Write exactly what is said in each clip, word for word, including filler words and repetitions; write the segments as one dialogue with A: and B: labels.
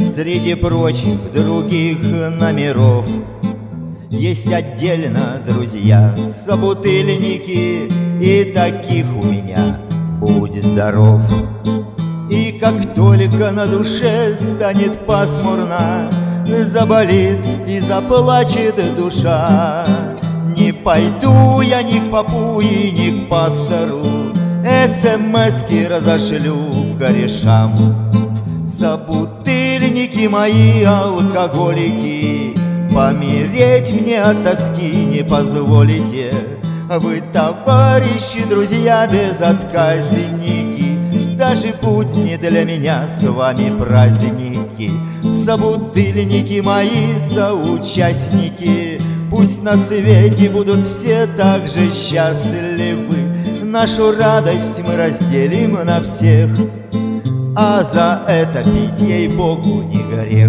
A: Среди прочих других номеров есть отдельно друзья, собутыльники, и таких у меня будь здоров. И как только на душе станет пасмурно, заболит и заплачет душа, не пойду я ни к попу и ни к пастору, эс-эм-эски разошлю корешам. Собутыльники мои, алкоголики, помереть мне от тоски не позволите. Вы, товарищи, друзья, безотказники, даже будни для меня с вами праздники. Собутыльники мои, соучастники, пусть на свете будут все так же счастливы. Нашу радость мы разделим на всех, а за это пить, ей-богу, не грех.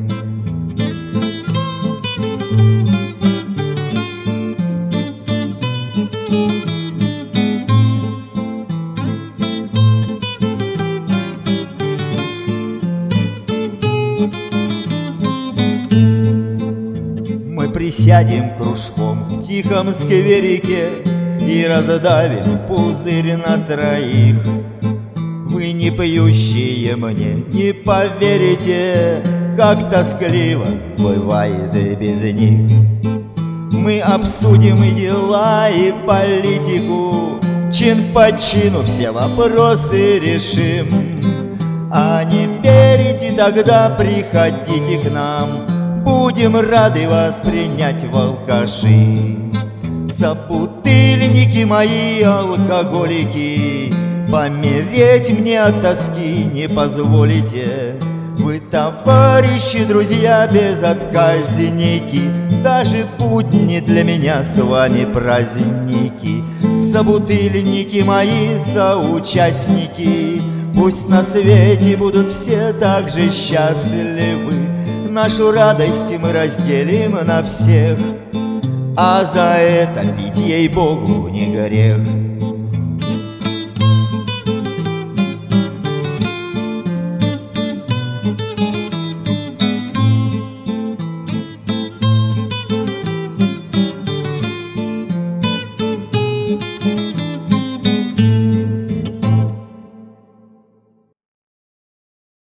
A: Мы присядем кружком в тихом скверике и раздавим пузырь на троих. Вы, не пьющие, мне не поверите, как тоскливо бывает без них. Мы обсудим и дела, и политику, чин по чину все вопросы решим. А не верите, тогда приходите к нам, будем рады вас принять в алкаши. Собутыльники мои, алкоголики, помереть мне от тоски не позволите. Вы, товарищи, друзья, безотказники, даже будни для меня с вами праздники. Собутыльники мои, соучастники, пусть на свете будут все так же счастливы. Нашу радость мы разделим на всех, а за это пить, ей-богу, не грех.